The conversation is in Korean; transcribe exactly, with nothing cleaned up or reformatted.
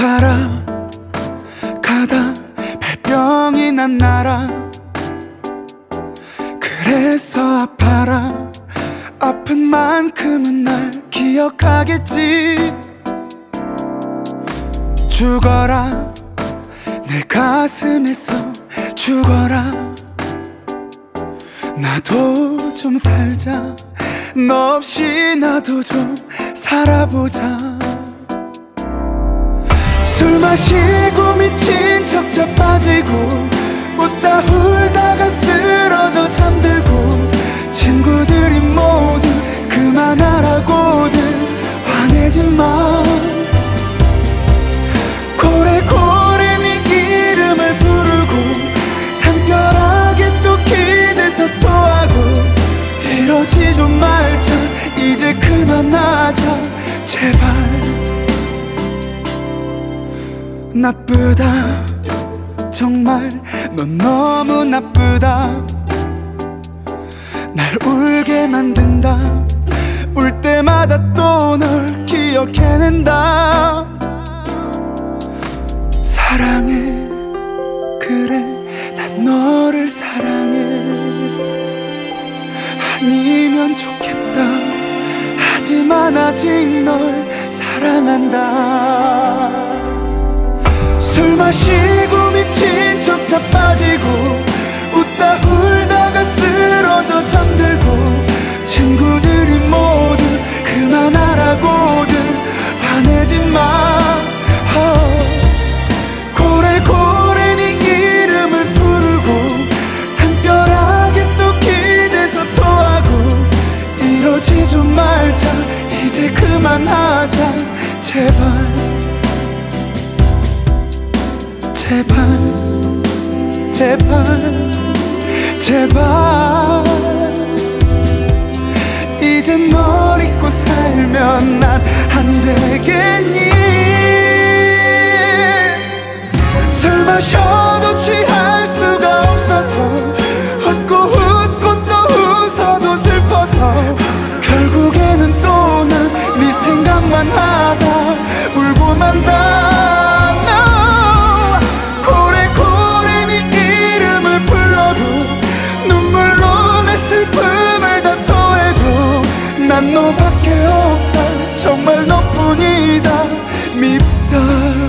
가라 가다 발병이 난 나라. 그래서 아파라. 아픈 만큼은 날 기억하겠지. 죽어라 내 가슴에서 죽어라. 나도 좀 살자. 너 없이 나도 좀 살아보자. 술 마시고 미친 척 자빠지고 웃다 울다가 쓰러져 잠들고 친구들이 모두 그만하라고들 화내지마. 고래고래 네 이름을 부르고 담벼락에 또 기대서 토하고 이러지 좀 말자. 이제 그만하자 제발. 나쁘다 정말 넌 너무 나쁘다. 날 울게 만든다. 울 때마다 또 널 기억해낸다. 사랑해 그래 난 너를 사랑해. 아니면 좋겠다. 하지만 아직 널 사랑한다. 술 마시고 미친 척 자빠지고 웃다 울다가 쓰러져 잠들고 친구들이 모두 그만하라고들 화내지마. 고래고래 네 이름을 부르고 담벼락에 또 기대서 토하고 이러지 좀 말자. 이제 그만하자 제발. 제발 제발 제발. 이젠 널 잊고 살면 난 안 되겠니. 술 마셔도 취할 수가 없어서 웃고 웃고 또 웃어도 슬퍼서 결국에는 또 난 네 생각만 하다 울고 만다. 슬픔을 다 토해도 난 너밖에 없다. 정말 너뿐이다. 밉다.